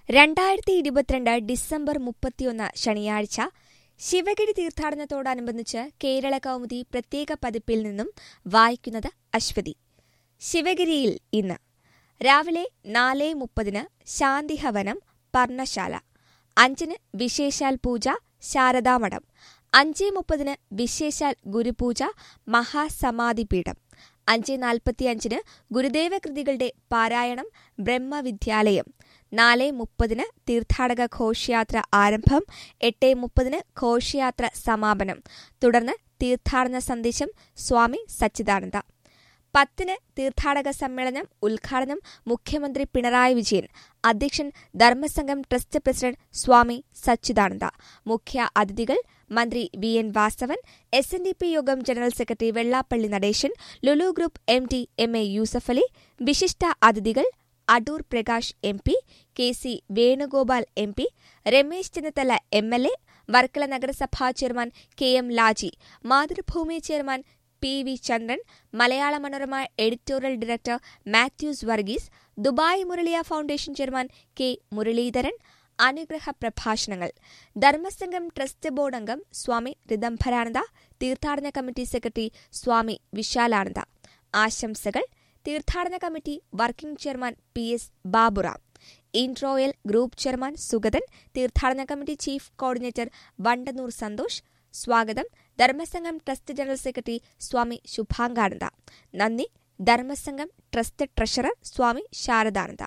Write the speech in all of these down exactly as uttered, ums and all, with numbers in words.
രണ്ടായിരത്തി ഇരുപത്തിരണ്ട് ഡിസംബർ മുപ്പത്തിയൊന്ന് ശനിയാഴ്ച ശിവഗിരി തീർത്ഥാടനത്തോടനുബന്ധിച്ച് കേരള കൗമുദി പ്രത്യേക പതിപ്പിൽ നിന്നും വായിക്കുന്നത് അശ്വതി. ശിവഗിരിയിൽ ഇന്ന് രാവിലെ നാല് മുപ്പതിന് ശാന്തിഹവനം പർണശാല, അഞ്ചിന് വിശേഷാൽ പൂജ ശാരദാമഠം, അഞ്ച് മുപ്പതിന് വിശേഷാൽ ഗുരുപൂജ മഹാസമാധിപീഠം, അഞ്ച് നാൽപ്പത്തിയഞ്ചിന് ഗുരുദേവ കൃതികളുടെ പാരായണം ബ്രഹ്മവിദ്യാലയം, നാല് മുപ്പതിന് തീർത്ഥാടക ഘോഷയാത്ര ആരംഭം, എട്ട് മുപ്പതിന് ഘോഷയാത്ര സമാപനം, തുടർന്ന് തീർത്ഥാടന സന്ദേശം സ്വാമി സച്ചിദാനന്ദ, പത്തിന് തീർത്ഥാടക സമ്മേളനം ഉദ്ഘാടനം മുഖ്യമന്ത്രി പിണറായി വിജയൻ, അധ്യക്ഷൻ ധർമ്മസംഘം ട്രസ്റ്റ് പ്രസിഡന്റ് സ്വാമി സച്ചിദാനന്ദ, മുഖ്യ അതിഥികൾ മന്ത്രി V N Vasavan, S N D P Yogam general secretary Vellappally Natesan, Lulu group M D M A Yusuffali, വിശിഷ്ട അതിഥികൾ Adoor Prakash M P, K C Venugopal M P, Ramesh Chennithala M L A, Varkala നഗരസഭാ chairman K M Laji, Mathrubhumi chairman P V Chandran, Malayala Manorama editorial director Mathews Varghese, Dubai Muraliya foundation chairman K Muraleedharan. അനുഗ്രഹ പ്രഭാഷണങ്ങൾ Dharmasangham trust board അംഗം സ്വാമി ഋദംഭരാനന്ദ, തീർത്ഥാടന committee secretary സ്വാമി വിശാലാനന്ദ. ആശംസകൾ തീർത്ഥാടന committee working chairman P S Baburam, ഇൻട്രോയൽ ഗ്രൂപ്പ് ചെയർമാൻ സുഗതൻ, തീർത്ഥാടന committee chief coordinator Vandannoor Santhosh. സ്വാഗതം Dharmasangham trust general secretary Swami Subhangananda. നന്ദി ധർമ്മസംഘം ട്രസ്റ്റ് ട്രഷറർ സ്വാമി ശാരദാനന്ദ.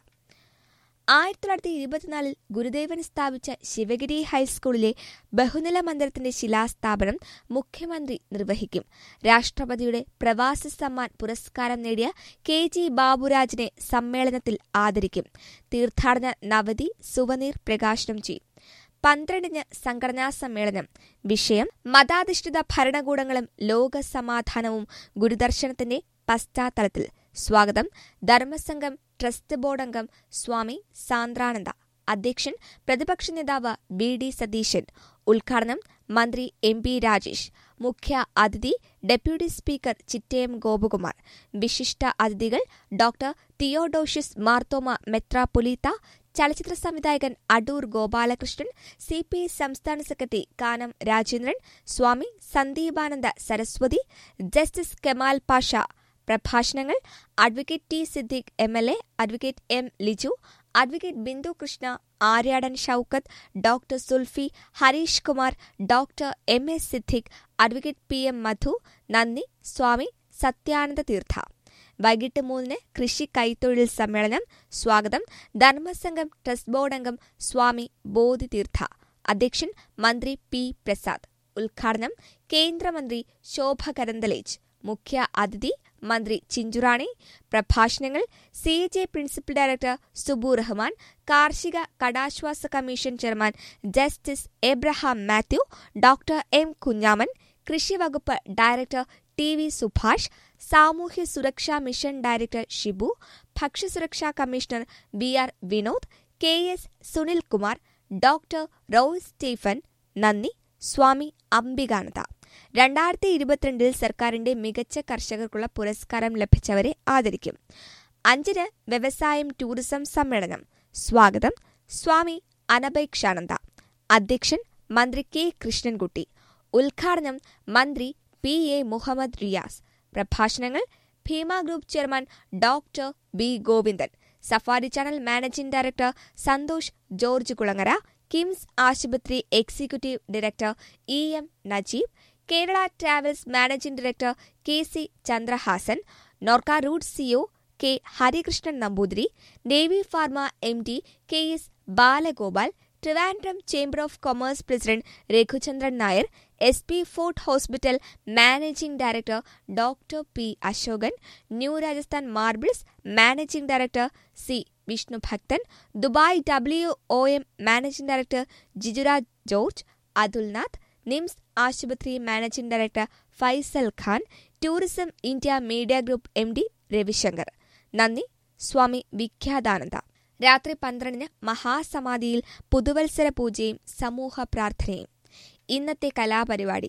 ആയിരത്തി തൊള്ളായിരത്തി ഇരുപത്തിനാലിൽ ഗുരുദേവൻ സ്ഥാപിച്ച ശിവഗിരി ഹൈസ്കൂളിലെ ബഹുനില മന്ദിരത്തിന്റെ ശിലാസ്ഥാപനം മുഖ്യമന്ത്രി നിർവഹിക്കും. രാഷ്ട്രപതിയുടെ പ്രവാസി സമ്മാൻ പുരസ്കാരം നേടിയ കെ ജി ബാബുരാജിനെ സമ്മേളനത്തിൽ ആദരിക്കും. തീർത്ഥാടന നവതി സുവനീർ പ്രകാശനം ചെയ്യും. പന്ത്രണ്ടിന് സംഘടനാ സമ്മേളനം. വിഷയം മതാധിഷ്ഠിത ഭരണകൂടങ്ങളും ലോകസമാധാനവും ഗുരുദർശനത്തിന്റെ പശ്ചാത്തലത്തിൽ. സ്വാഗതം ധർമ്മസംഘം ട്രസ്റ്റ് ബോർഡ് അംഗം സ്വാമി സാന്ദ്രാനന്ദ, അധ്യക്ഷൻ പ്രതിപക്ഷ നേതാവ് വി ഡി സതീശൻ, ഉദ്ഘാടനം മന്ത്രി എം പി രാജേഷ്, മുഖ്യ അതിഥി ഡെപ്യൂട്ടി സ്പീക്കർ ചിറ്റയം ഗോപകുമാർ. വിശിഷ്ട അതിഥികൾ ഡോക്ടർ തിയോഡോഷ്യസ് മാർത്തോമ മെത്രാപ്പൊലീത്ത, ചലച്ചിത്ര സംവിധായകൻ Adoor Gopalakrishnan, C P I സംസ്ഥാന സെക്രട്ടറി കാനം രാജേന്ദ്രൻ, സ്വാമി സന്ദീപാനന്ദ സരസ്വതി, ജസ്റ്റിസ് കെമാൽ പാഷ. പ്രഭാഷണങ്ങൾ advocate T Siddique M L A, advocate M Liju, advocate Bindu Krishna, Aryadan Shoukath, doctor Sulfi, Harish Kumar, doctor M A Siddique, advocate P M Madhu. നന്ദി സ്വാമി സത്യാനന്ദ തീർത്ഥ. വൈകിട്ട് മൂന്നിന് കൃഷി കൈത്തൊഴിൽ സമ്മേളനം. സ്വാഗതം ധർമ്മസംഘം ട്രസ്റ്റ് ബോർഡ് അംഗം സ്വാമി ബോധിതീർത്ഥ, അധ്യക്ഷൻ മന്ത്രി പി പ്രസാദ്, ഉദ്ഘാടനം കേന്ദ്രമന്ത്രി ശോഭ കരന്തലേജ്, മുഖ്യ അതിഥി മന്ത്രി ചിഞ്ചുറാണി. പ്രഭാഷണങ്ങൾ C A J principal director Subu Rahman, കാർഷിക കടാശ്വാസ commission chairman justice Abraham Mathew, doctor M Kunhaman, കൃഷി വകുപ്പ് ഡയറക്ടർ ടി വി സുഭാഷ്, സാമൂഹ്യ സുരക്ഷാ മിഷൻ ഡയറക്ടർ ഷിബു, ഭക്ഷ്യസുരക്ഷാ commissioner V R Vinod, K S Sunilkumar, doctor Roy Stephen. നന്ദി സ്വാമി അംബികാനന്ദ. രണ്ടായിരത്തി ഇരുപത്തിരണ്ടിൽ സർക്കാരിന്റെ മികച്ച കർഷകർക്കുള്ള പുരസ്കാരം ലഭിച്ചവരെ ആദരിക്കും. അഞ്ചിന് വ്യവസായം ടൂറിസം സമ്മേളനം. സ്വാഗതം സ്വാമി അനപേക്ഷാനന്ദ, അധ്യക്ഷൻ മന്ത്രി കെ കൃഷ്ണൻകുട്ടി, ഉദ്ഘാടനം മന്ത്രി പി എ മുഹമ്മദ് റിയാസ്. പ്രഭാഷണങ്ങൾ Bhima group chairman doctor B Govindan, safari channel managing director Santhosh George Kulangara, KIMS ആശുപത്രി executive director E M Najeeb, Kerala travels managing director K C Chandrahasan, Norka root CEO K Harikrishnan Namboothiri, navy pharma M D K S Balagopal, Trivandrum chamber of commerce president Raghuchandran Nair, S P fort hospital managing director doctor P Asokan, new Rajasthan marbles managing director C Vishnubhakthan, Dubai W O M managing director Jijuraj George, Athulnath, NIMS ആശുപത്രി managing director Faisal Khan, tourism India media group M D Ravishankar. നന്ദി സ്വാമി വിഖ്യാതാനന്ദ. രാത്രി പന്ത്രണ്ടിന് മഹാസമാധിയിൽ പുതുവത്സര പൂജയും സമൂഹ പ്രാർത്ഥനയും. ഇന്നത്തെ കലാപരിപാടി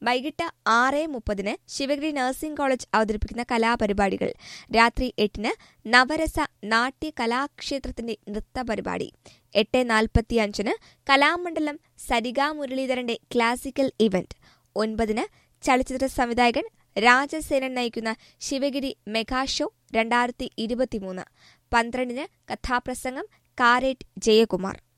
വൈകിട്ട് ആറ് മുപ്പതിന് ശിവഗിരി നഴ്സിംഗ് കോളേജ് അവതരിപ്പിക്കുന്ന കലാപരിപാടികൾ. രാത്രി എട്ടിന് നവരസ നാട്യ കലാക്ഷേത്രത്തിന്റെ നൃത്തപരിപാടി. എട്ട് നാൽപ്പത്തിയഞ്ചിന് കലാമണ്ഡലം സരിഗ മുരളീധരന്റെ ക്ലാസിക്കൽ ഇവന്റ്. ഒൻപതിന് ചലച്ചിത്ര സംവിധായകൻ രാജസേനൻ നയിക്കുന്ന ശിവഗിരി മെഗാ ഷോ രണ്ടായിരത്തി ഇരുപത്തിമൂന്ന്. പന്ത്രണ്ടിന് കഥാപ്രസംഗം കാരേറ്റ് ജയകുമാർ.